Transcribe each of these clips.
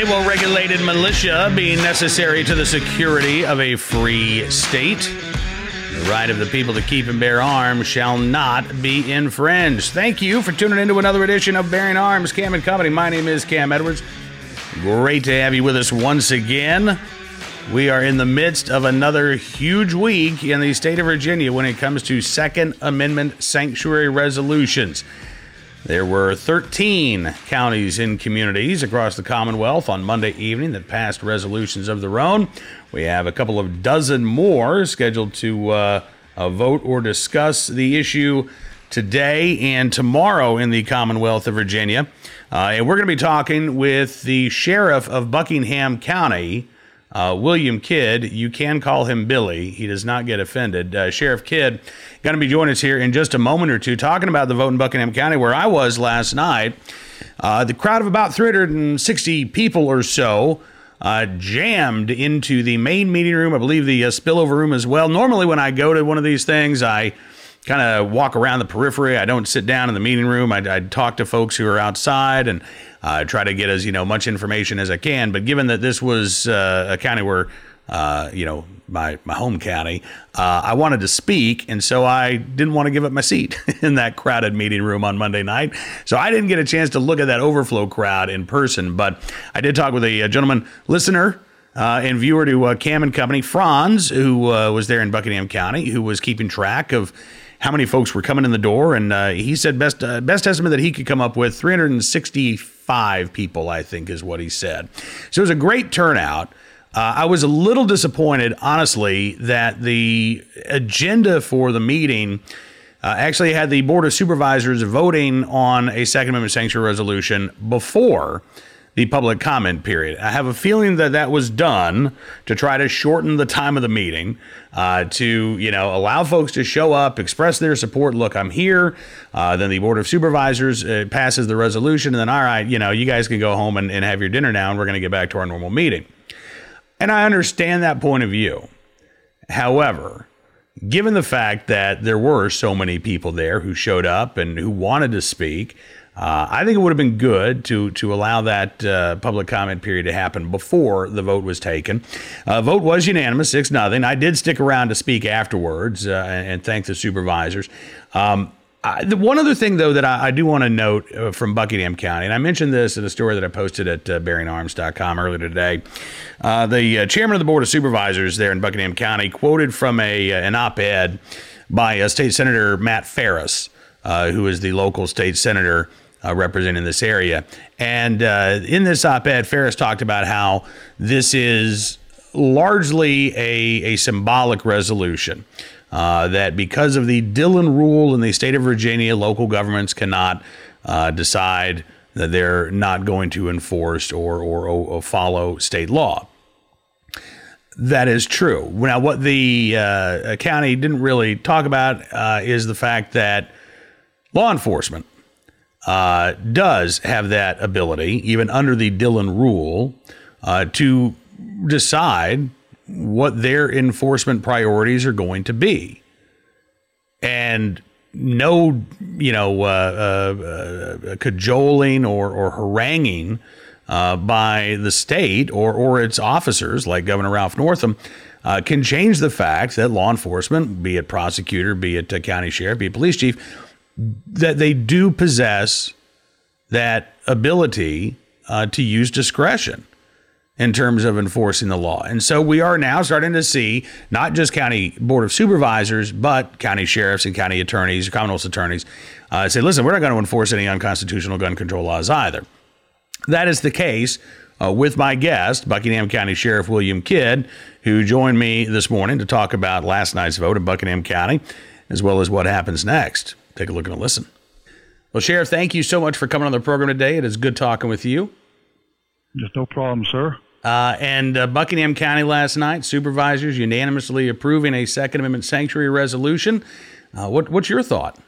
well-regulated militia being necessary to the security of a free state. The right of the people to keep and bear arms shall not be infringed. Thank you for tuning into another edition of Bearing Arms, Cam and Company. My name is Cam Edwards. Great to have you with us once again. We are in the midst of another huge week in the state of Virginia when it comes to Second Amendment sanctuary resolutions. There were 13 counties and communities across the Commonwealth on Monday evening that passed resolutions of their own. We have a couple of dozen more scheduled to vote or discuss the issue today and tomorrow in the Commonwealth of Virginia. And we're going to be talking with the sheriff of Buckingham County, William Kidd. You can call him Billy. He does not get offended. Sheriff Kidd going to be joining us here in just a moment or two, talking about the vote in Buckingham County, where I was last night. The crowd of about 360 people or so jammed into the main meeting room. I believe the spillover room as well. Normally, when I go to one of these things, I kind of walk around the periphery. I don't sit down in the meeting room. I talk to folks who are outside and try to get as much information as I can. But given that this was a county where my home county, I wanted to speak, and so I didn't want to give up my seat in that crowded meeting room on Monday night. So I didn't get a chance to look at that overflow crowd in person, but I did talk with a gentleman listener and viewer to Cam and Company, Franz, who was there in Buckingham County, who was keeping track of how many folks were coming in the door, and he said best estimate that he could come up with 365 people, I think is what he said. So it was a great turnout. I was a little disappointed, honestly, that the agenda for the meeting actually had the Board of Supervisors voting on a Second Amendment sanctuary resolution before the public comment period. I have a feeling that that was done to try to shorten the time of the meeting, to allow folks to show up, express their support. Look, I'm here. Then the Board of Supervisors passes the resolution, and then, all right, you guys can go home and have your dinner now, and we're going to get back to our normal meeting. And I understand that point of view. However, given the fact that there were so many people there who showed up and who wanted to speak, I think it would have been good to allow that public comment period to happen before the vote was taken. Vote was unanimous, 6-0. I did stick around to speak afterwards and thank the supervisors. One other thing, though, that I do want to note from Buckingham County, and I mentioned this in a story that I posted at bearingarms.com earlier today. The chairman of the Board of Supervisors there in Buckingham County quoted from an op-ed by State Senator Matt Ferris, who is the local state senator representing this area. And in this op-ed, Ferris talked about how this is largely a symbolic resolution. That because of the Dillon rule in the state of Virginia, local governments cannot decide that they're not going to enforce or follow state law. That is true. Now, what the county didn't really talk about is the fact that law enforcement does have that ability, even under the Dillon rule, to decide what their enforcement priorities are going to be. And no, cajoling or haranguing by the state or its officers, like Governor Ralph Northam, can change the fact that law enforcement, be it prosecutor, be it county sheriff, be it police chief, that they do possess that ability to use discretion in terms of enforcing the law. And so we are now starting to see not just county board of supervisors, but county sheriffs and county attorneys, Commonwealth attorneys, say, listen, we're not going to enforce any unconstitutional gun control laws either. That is the case with my guest, Buckingham County Sheriff William Kidd, who joined me this morning to talk about last night's vote in Buckingham County, as well as what happens next. Take a look and a listen. Well, Sheriff, thank you so much for coming on the program today. It is good talking with you. Just no problem, sir. And Buckingham County last night, supervisors unanimously approving a Second Amendment sanctuary resolution. What's your thought?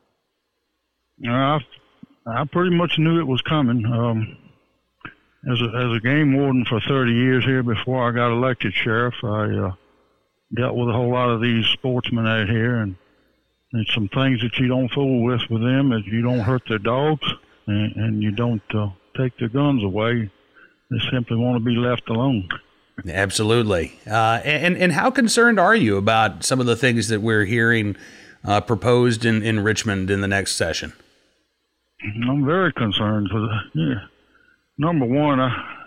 I pretty much knew it was coming. As a game warden for 30 years here before I got elected sheriff, I dealt with a whole lot of these sportsmen out here, and some things that you don't fool with them is you don't hurt their dogs and you don't take their guns away. simply want to be left alone. Absolutely. And how concerned are you about some of the things that we're hearing proposed in Richmond in the next session? I'm very concerned. Number one,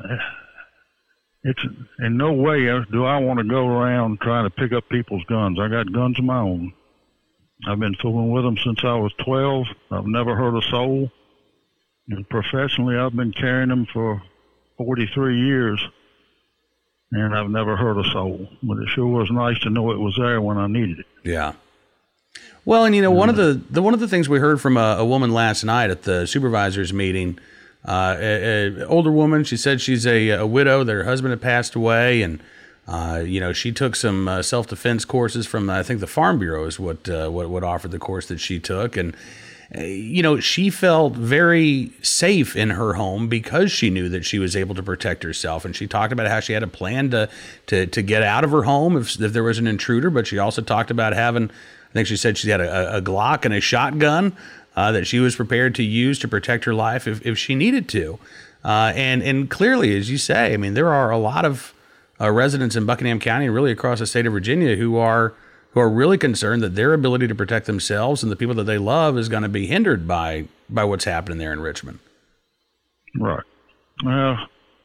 it's in no way do I want to go around trying to pick up people's guns. I got guns of my own. I've been fooling with them since I was 12. I've never hurt a soul. And professionally, I've been carrying them for 43 years, and I've never hurt a soul. But it sure was nice to know it was there when I needed it. Yeah. Well, and one of the things we heard from a woman last night at the supervisors meeting, an older woman. She said she's a widow. That her husband had passed away, and she took some self-defense courses from, I think, the Farm Bureau is what offered the course that she took, and she felt very safe in her home because she knew that she was able to protect herself. And she talked about how she had a plan to get out of her home if there was an intruder. But she also talked about having, I think she said she had a Glock and a shotgun that she was prepared to use to protect her life if she needed to. And clearly, as you say, I mean, there are a lot of residents in Buckingham County and really across the state of Virginia who are really concerned that their ability to protect themselves and the people that they love is going to be hindered by what's happening there in Richmond. Right. Well,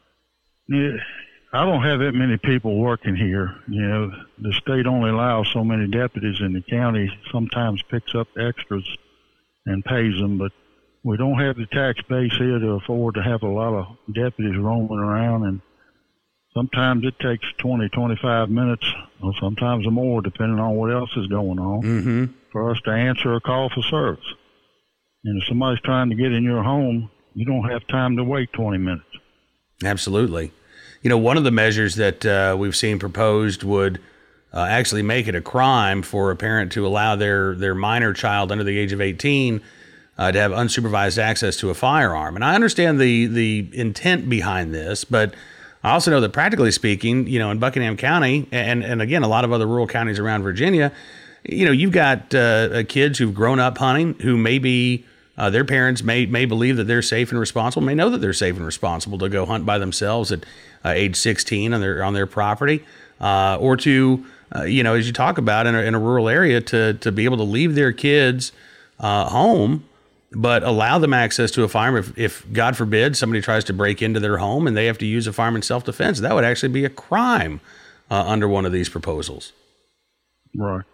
I don't have that many people working here. The state only allows so many deputies, and the county sometimes picks up extras and pays them, but we don't have the tax base here to afford to have a lot of deputies roaming around, and sometimes it takes 20, 25 minutes, or sometimes more, depending on what else is going on, for us to answer a call for service. And if somebody's trying to get in your home, you don't have time to wait 20 minutes. Absolutely. One of the measures that we've seen proposed would actually make it a crime for a parent to allow their minor child under the age of 18 to have unsupervised access to a firearm. And I understand the intent behind this, but I also know that practically speaking, in Buckingham County and again, a lot of other rural counties around Virginia, you've got kids who've grown up hunting who maybe their parents may believe that they're safe and responsible, may know that they're safe and responsible to go hunt by themselves at age 16 on their property, or to, as you talk about in a rural area, to be able to leave their kids home, but allow them access to a firearm if God forbid, somebody tries to break into their home and they have to use a firearm in self-defense. That would actually be a crime under one of these proposals. Right.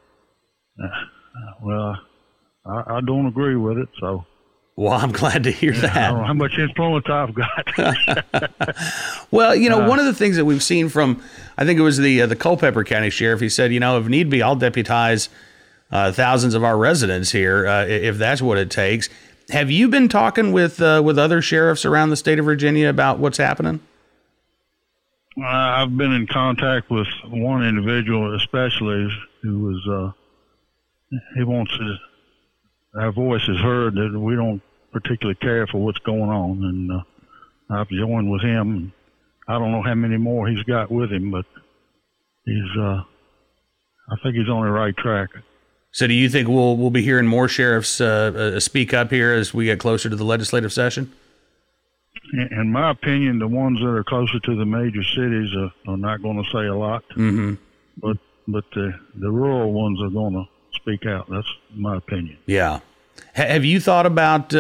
Well, I don't agree with it, so. Well, I'm glad to hear that. I don't know how much influence I've got. Well, one of the things that we've seen from, I think it was the Culpeper County Sheriff, he said, if need be, I'll deputize thousands of our residents here if that's what it takes. Have you been talking with other sheriffs around the state of Virginia about what's happening? I've been in contact with one individual, especially, who was he wants our voice is heard that we don't particularly care for what's going on, and I've joined with him. I don't know how many more he's got with him, but I think he's on the right track. So do you think we'll be hearing more sheriffs speak up here as we get closer to the legislative session? In my opinion, the ones that are closer to the major cities are not going to say a lot. Mm-hmm. But the rural ones are going to speak out. That's my opinion. Yeah. Have you thought about,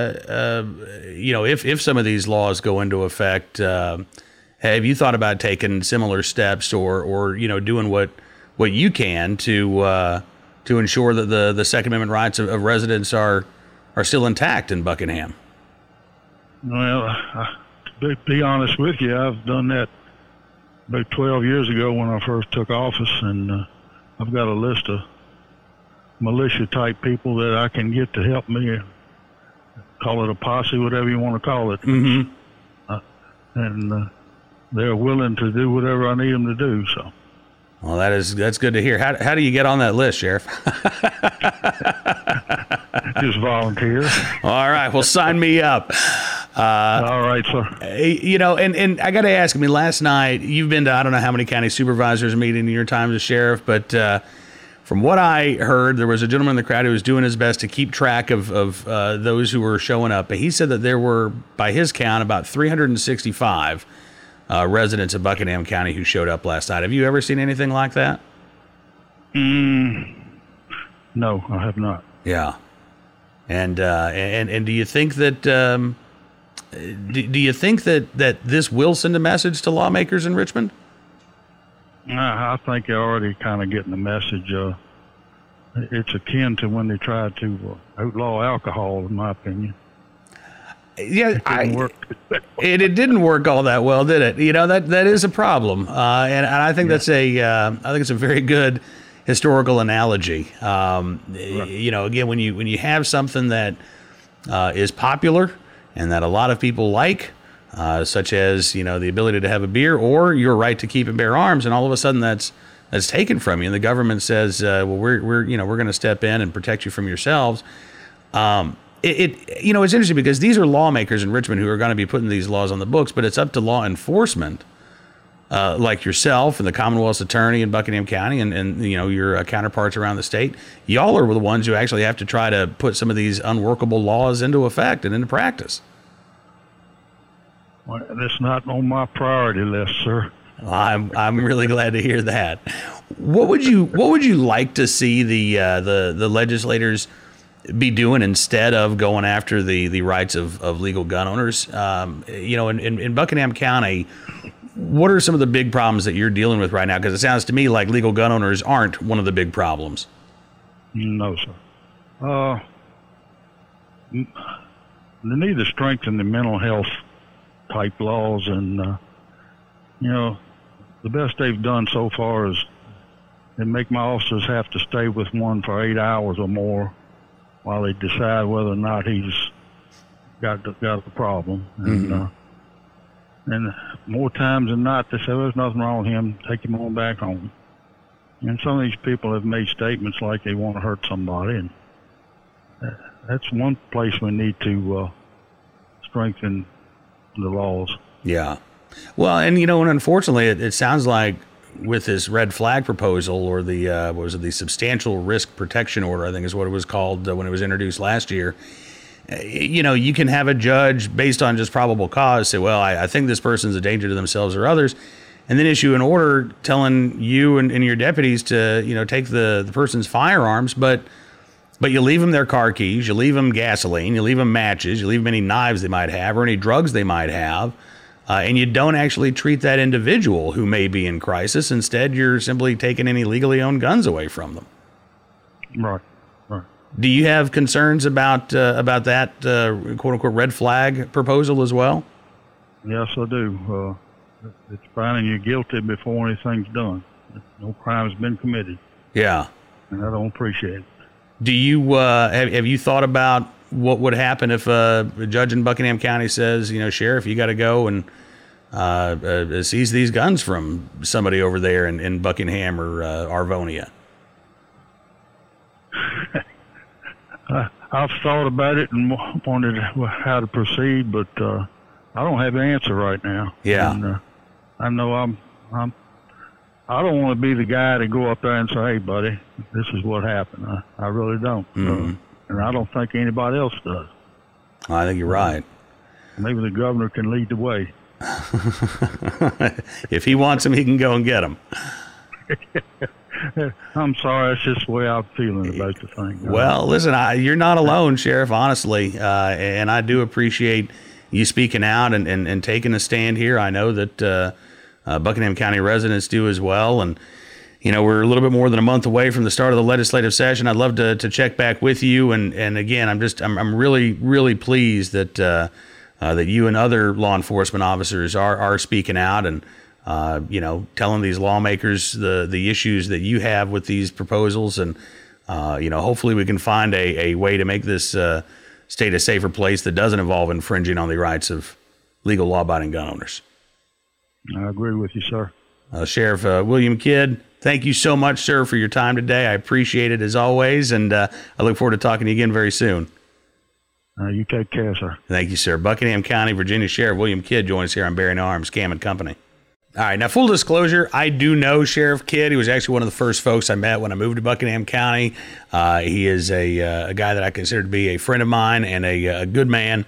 if some of these laws go into effect, have you thought about taking similar steps or doing what you can to ensure that the Second Amendment rights of residents are still intact in Buckingham? Well, to be honest with you, I've done that about 12 years ago when I first took office, and I've got a list of militia-type people that I can get to help me. Call it a posse, whatever you want to call it. Mm-hmm. And they're willing to do whatever I need them to do, so. Well, that's good to hear. How do you get on that list, Sheriff? Just volunteer. All right. Well, sign me up. All right, sir. And I got to ask, last night, you've been to, I don't know how many county supervisors meeting in your time as sheriff, but from what I heard, there was a gentleman in the crowd who was doing his best to keep track of those who were showing up. But he said that there were, by his count, about 365 residents of Buckingham County who showed up last night. Have you ever seen anything like that? No, I have not. Yeah. And do you think that do you think that this will send a message to lawmakers in Richmond? I think they're already kind of getting the message. It's akin to when they tried to outlaw alcohol, in my opinion. Yeah, it didn't work all that well, did it? You know, that is a problem, and I think that's I think it's a very good historical analogy. Right. You know, again, when you have something that is popular and that a lot of people like, such as, you know, the ability to have a beer or your right to keep and bear arms, and all of a sudden that's taken from you, and the government says, well, we're going to step in and protect you from yourselves. You know, it's interesting because these are lawmakers in Richmond who are going to be putting these laws on the books, but it's up to law enforcement, like yourself and the Commonwealth's attorney in Buckingham County and you know, your counterparts around the state. Y'all are the ones who actually have to try to put some of these unworkable laws into effect and into practice. Well, that's not on my priority list, sir. Well, I'm really glad to hear that. What would you like to see the legislators be doing instead of going after the rights of legal gun owners? You know, in Buckingham County, what are some of the big problems that you're dealing with right now? Because it sounds to me like legal gun owners aren't one of the big problems. No, sir. They need to strengthen the mental health type laws, and you know, the best they've done so far is they make my officers have to stay with one for 8 hours or more while they decide whether or not he's got the problem. And more times than not, they say, well, there's nothing wrong with him, take him on back home. And some of these people have made statements like they want to hurt somebody, and that's one place we need to strengthen the laws. Yeah. Well, and you know, and unfortunately, it sounds like with this red flag proposal, or the the substantial risk protection order, I think is what it was called when it was introduced last year. You know, you can have a judge based on just probable cause say, well, I think this person's a danger to themselves or others, and then issue an order telling you and your deputies to, you know, take the person's firearms, but you leave them their car keys, you leave them gasoline, you leave them matches, you leave them any knives they might have or any drugs they might have, and you don't actually treat that individual who may be in crisis. Instead, you're simply taking any legally owned guns away from them. Right. Do you have concerns about that quote unquote red flag proposal as well? Yes, I do. It's finding you guilty before anything's done. No crime's been committed. Yeah. And I don't appreciate it. Do you have you thought about what would happen if a judge in Buckingham County says, you know, Sheriff, you got to go and seize these guns from somebody over there in Buckingham or Arvonia? I've thought about it and wondered how to proceed, but I don't have an answer right now. Yeah. And, I know I don't want to be the guy to go up there and say, hey, buddy, this is what happened. I really don't. And I don't think anybody else does. I think you're right. Maybe the governor can lead the way. If he wants them, he can go and get them. I'm sorry, that's just the way I'm feeling about the thing. Well, listen, you're not alone, Sheriff, honestly, and I do appreciate you speaking out and taking a stand here. I know that Buckingham County residents do as well, and you know, we're a little bit more than a month away from the start of the legislative session. I'd love to check back with you, and again, I'm really pleased that that you and other law enforcement officers are speaking out and you know, telling these lawmakers the issues that you have with these proposals, and you know, hopefully we can find a way to make this state a safer place that doesn't involve infringing on the rights of legal law-abiding gun owners. I agree with you, sir. Sheriff William Kidd, thank you so much, sir, for your time today. I appreciate it as always, and I look forward to talking to you again very soon. You take care, sir. Thank you, sir. Buckingham County, Virginia Sheriff William Kidd joins us here on Bearing Arms, Cam & Company. All right, now full disclosure, I do know Sheriff Kidd. He was actually one of the first folks I met when I moved to Buckingham County. He is a guy that I consider to be a friend of mine and a good man.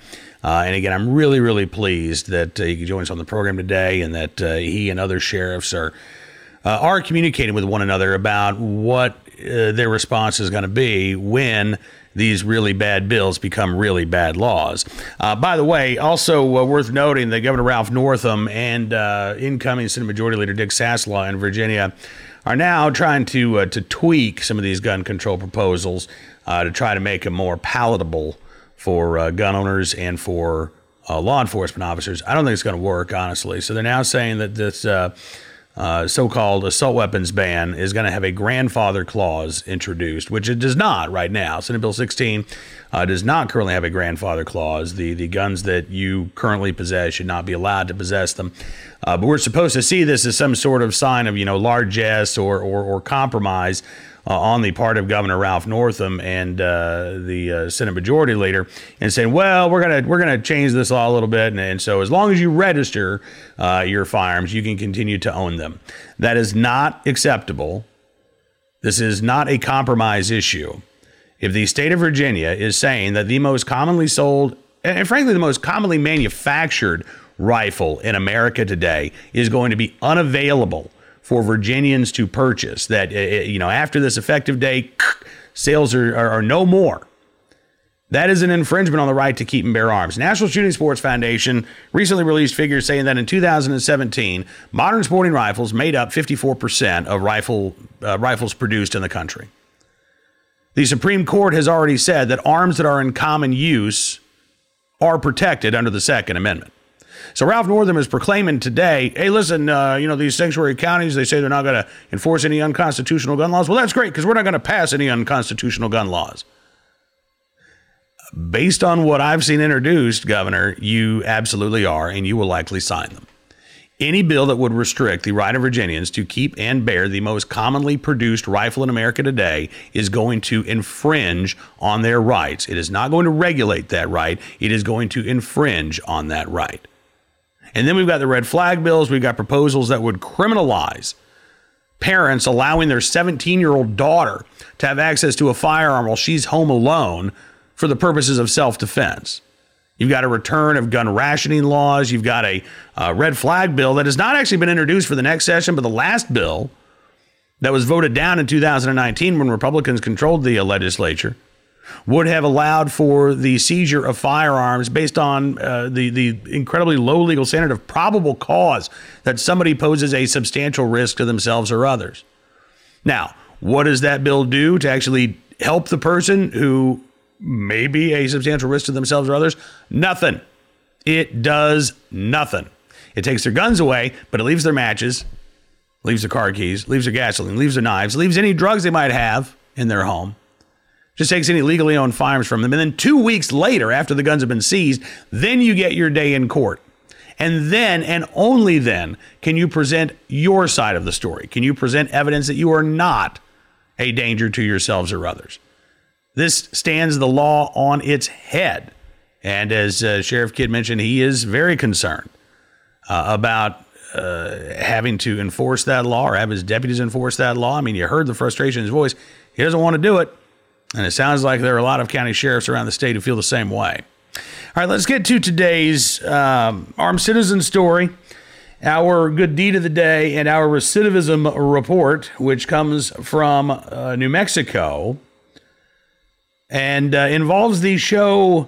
And again, I'm really, really pleased that he could join us on the program today, and that he and other sheriffs are communicating with one another about what their response is going to be when these really bad bills become really bad laws. By the way, also worth noting that Governor Ralph Northam and incoming Senate Majority Leader Dick Saslaw in Virginia are now trying to tweak some of these gun control proposals to try to make them more palatable for gun owners and for law enforcement officers. I don't think it's going to work, honestly. So they're now saying that this so-called assault weapons ban is going to have a grandfather clause introduced, which it does not right now. Senate Bill 16 does not currently have a grandfather clause. The guns that you currently possess should not be allowed to possess them. But we're supposed to see this as some sort of sign of, largesse or compromise on the part of Governor Ralph Northam and the Senate Majority Leader, and saying, well, we're gonna change this law a little bit, and so as long as you register your firearms, you can continue to own them. That is not acceptable. This is not a compromise issue. If the state of Virginia is saying that the most commonly sold, and frankly the most commonly manufactured rifle in America today is going to be unavailable for Virginians to purchase, that, after this effective date, sales are no more. That is an infringement on the right to keep and bear arms. National Shooting Sports Foundation recently released figures saying that in 2017, modern sporting rifles made up 54% of rifles produced in the country. The Supreme Court has already said that arms that are in common use are protected under the Second Amendment. So Ralph Northam is proclaiming today, hey, listen, these sanctuary counties, they say they're not going to enforce any unconstitutional gun laws. Well, that's great, because we're not going to pass any unconstitutional gun laws. Based on what I've seen introduced, Governor, you absolutely are, and you will likely sign them. Any bill that would restrict the right of Virginians to keep and bear the most commonly produced rifle in America today is going to infringe on their rights. It is not going to regulate that right. It is going to infringe on that right. And then we've got the red flag bills. We've got proposals that would criminalize parents allowing their 17-year-old daughter to have access to a firearm while she's home alone for the purposes of self-defense. You've got a return of gun rationing laws. You've got a red flag bill that has not actually been introduced for the next session, but the last bill that was voted down in 2019 when Republicans controlled the legislature would have allowed for the seizure of firearms based on the incredibly low legal standard of probable cause that somebody poses a substantial risk to themselves or others. Now, what does that bill do to actually help the person who may be a substantial risk to themselves or others? Nothing. It does nothing. It takes their guns away, but it leaves their matches, leaves their car keys, leaves their gasoline, leaves their knives, leaves any drugs they might have in their home. Just takes any legally owned firearms from them. And then 2 weeks later, after the guns have been seized, then you get your day in court. And then, and only then, can you present your side of the story. Can you present evidence that you are not a danger to yourselves or others? This stands the law on its head. And as Sheriff Kidd mentioned, he is very concerned about having to enforce that law or have his deputies enforce that law. I mean, you heard the frustration in his voice. He doesn't want to do it. And it sounds like there are a lot of county sheriffs around the state who feel the same way. All right, let's get to today's armed citizen story, our good deed of the day, and our recidivism report, which comes from New Mexico and involves the show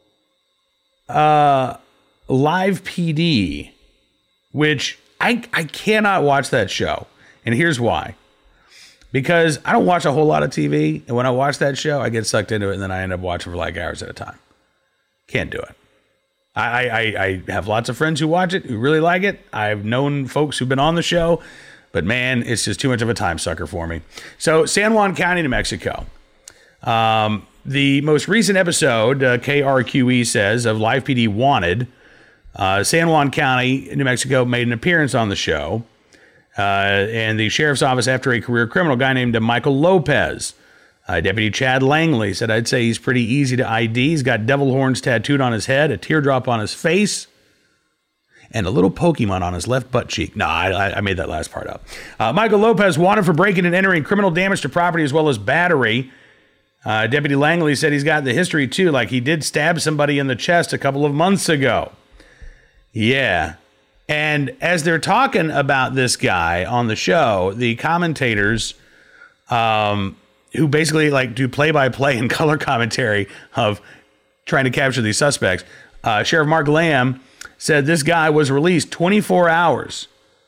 Live PD, which I cannot watch that show. And here's why. Because I don't watch a whole lot of TV, and when I watch that show, I get sucked into it, and then I end up watching for like hours at a time. Can't do it. I have lots of friends who watch it, who really like it. I've known folks who've been on the show, but man, it's just too much of a time sucker for me. So San Juan County, New Mexico. The most recent episode, KRQE says, of Live PD Wanted, San Juan County, New Mexico, made an appearance on the show. And the sheriff's office after a career criminal, guy named Michael Lopez. Deputy Chad Langley said, I'd say he's pretty easy to ID. He's got devil horns tattooed on his head, a teardrop on his face, and a little Pokemon on his left butt cheek. No, I made that last part up. Michael Lopez wanted for breaking and entering, criminal damage to property, as well as battery. Deputy Langley said he's got the history too, like he did stab somebody in the chest a couple of months ago. Yeah. And as they're talking about this guy on the show, the commentators who basically like do play-by-play and color commentary of trying to capture these suspects, Sheriff Mark Lamb said this guy was released 24 hours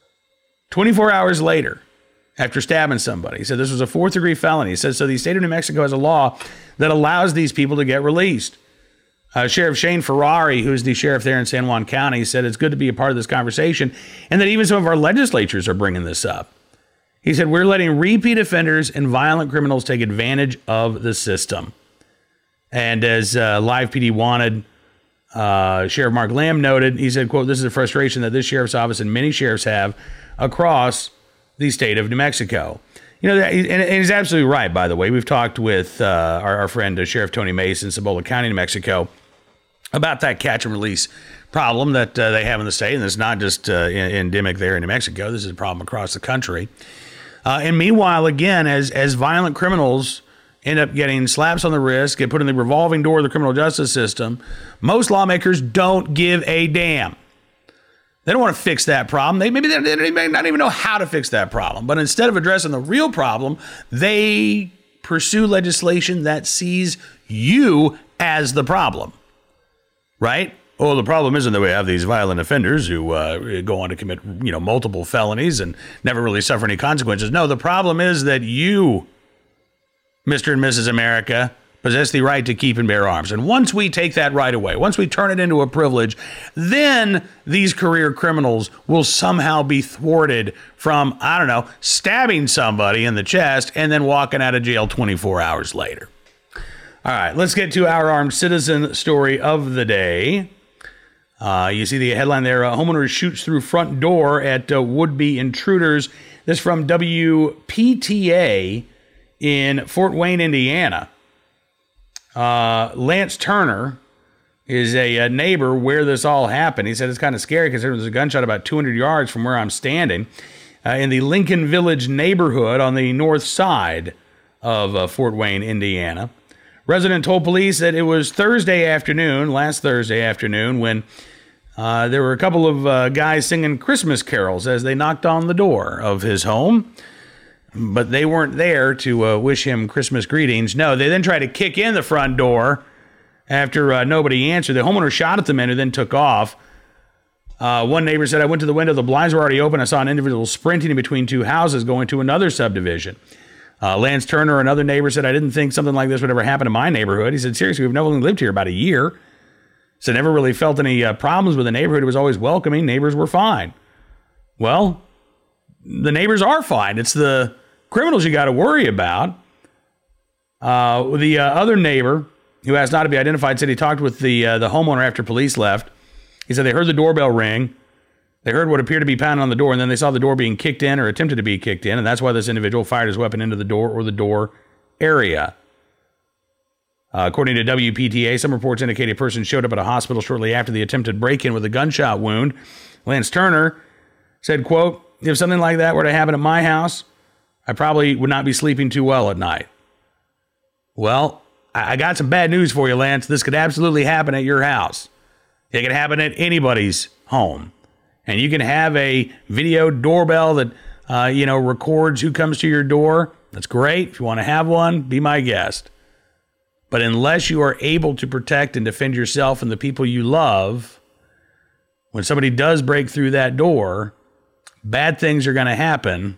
later after stabbing somebody. He said this was a 4th-degree felony. He said, so the state of New Mexico has a law that allows these people to get released. Sheriff Shane Ferrari, who's the sheriff there in San Juan County, said it's good to be a part of this conversation and that even some of our legislatures are bringing this up. He said, we're letting repeat offenders and violent criminals take advantage of the system. And as Live PD Wanted, Sheriff Mark Lamb noted, he said, quote, this is a frustration that this sheriff's office and many sheriffs have across the state of New Mexico. You know, and he's absolutely right, by the way. We've talked with our friend, Sheriff Tony Mason, Cibola County, New Mexico, about that catch and release problem that they have in the state. And it's not just endemic there in New Mexico. This is a problem across the country. And meanwhile, again, as violent criminals end up getting slaps on the wrist, get put in the revolving door of the criminal justice system, most lawmakers don't give a damn. They don't want to fix that problem. They may not even know how to fix that problem. But instead of addressing the real problem, they pursue legislation that sees you as the problem. Right? Oh, the problem isn't that we have these violent offenders who go on to commit, multiple felonies and never really suffer any consequences. No, the problem is that you, Mr. and Mrs. America, possess the right to keep and bear arms. And once we take that right away, once we turn it into a privilege, then these career criminals will somehow be thwarted from, stabbing somebody in the chest and then walking out of jail 24 hours later. All right, let's get to our armed citizen story of the day. You see the headline there, homeowner shoots through front door at would-be intruders. This from WPTA in Fort Wayne, Indiana. Lance Turner is a neighbor where this all happened. He said it's kind of scary because there was a gunshot about 200 yards from where I'm standing in the Lincoln Village neighborhood on the north side of Fort Wayne, Indiana. Resident told police that it was last Thursday afternoon, when there were a couple of guys singing Christmas carols as they knocked on the door of his home. But they weren't there to wish him Christmas greetings. No, they then tried to kick in the front door after nobody answered. The homeowner shot at the men who then took off. One neighbor said, I went to the window, the blinds were already open. I saw an individual sprinting in between two houses going to another subdivision. Lance Turner, another neighbor, said, I didn't think something like this would ever happen in my neighborhood. He said, seriously, we've only lived here about a year. So never really felt any problems with the neighborhood. It was always welcoming. Neighbors were fine. Well, the neighbors are fine. It's the criminals you got to worry about. The other neighbor, who asked not to be identified, said he talked with the homeowner after police left. He said they heard the doorbell ring. They heard what appeared to be pounding on the door, and then they saw the door being kicked in or attempted to be kicked in, and that's why this individual fired his weapon into the door or the door area. According to WPTA, some reports indicate a person showed up at a hospital shortly after the attempted break-in with a gunshot wound. Lance Turner said, quote, if something like that were to happen at my house, I probably would not be sleeping too well at night. Well, I got some bad news for you, Lance. This could absolutely happen at your house. It could happen at anybody's home. And you can have a video doorbell that, records who comes to your door. That's great. If you want to have one, be my guest. But unless you are able to protect and defend yourself and the people you love, when somebody does break through that door, bad things are going to happen.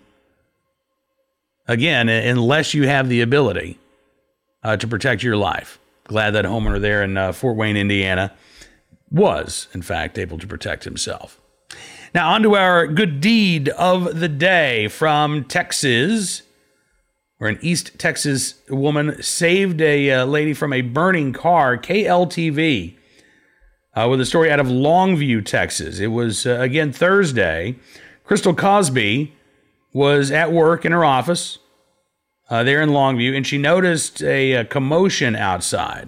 Again, unless you have the ability to protect your life. Glad that homeowner there in Fort Wayne, Indiana, was, in fact, able to protect himself. Now, on to our good deed of the day from Texas, where an East Texas woman saved a lady from a burning car, KLTV, with a story out of Longview, Texas. It was, again, Thursday. Crystal Cosby was at work in her office there in Longview, and she noticed a commotion outside.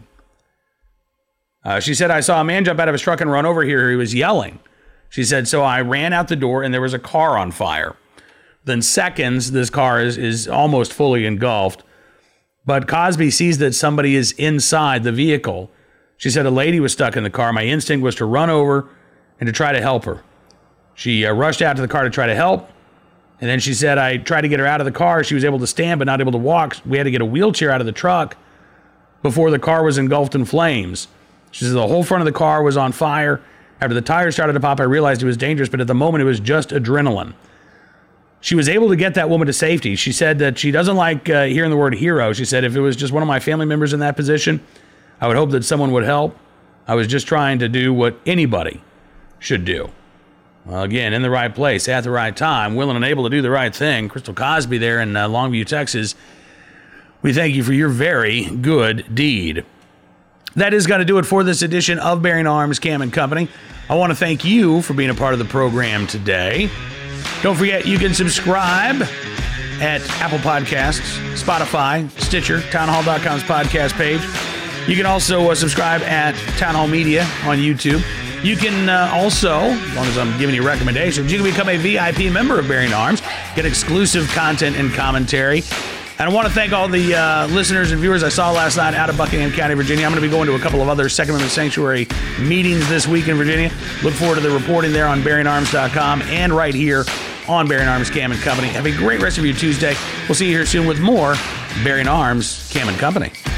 She said, I saw a man jump out of his truck and run over here. He was yelling. She said, so I ran out the door and there was a car on fire. Then seconds, this car is almost fully engulfed. But Cosby sees that somebody is inside the vehicle. She said a lady was stuck in the car. My instinct was to run over and to try to help her. She rushed out to the car to try to help. And then she said, I tried to get her out of the car. She was able to stand, but not able to walk. We had to get a wheelchair out of the truck before the car was engulfed in flames. She says the whole front of the car was on fire. After the tires started to pop, I realized it was dangerous, but at the moment it was just adrenaline. She was able to get that woman to safety. She said that she doesn't like hearing the word hero. She said, if it was just one of my family members in that position, I would hope that someone would help. I was just trying to do what anybody should do. Well, again, in the right place, at the right time, willing and able to do the right thing. Crystal Cosby there in Longview, Texas. We thank you for your very good deed. That is going to do it for this edition of Bearing Arms Cam and Company. I want to thank you for being a part of the program today. Don't forget, you can subscribe at Apple Podcasts, Spotify, Stitcher, townhall.com's podcast page. You can also subscribe at Town Hall Media on YouTube. You can also, as long as I'm giving you recommendations, you can become a VIP member of Bearing Arms, get exclusive content and commentary. And I want to thank all the listeners and viewers I saw last night out of Buckingham County, Virginia. I'm going to be going to a couple of other Second Amendment Sanctuary meetings this week in Virginia. Look forward to the reporting there on BearingArms.com and right here on Bearing Arms Cam and Company. Have a great rest of your Tuesday. We'll see you here soon with more Bearing Arms Cam and Company.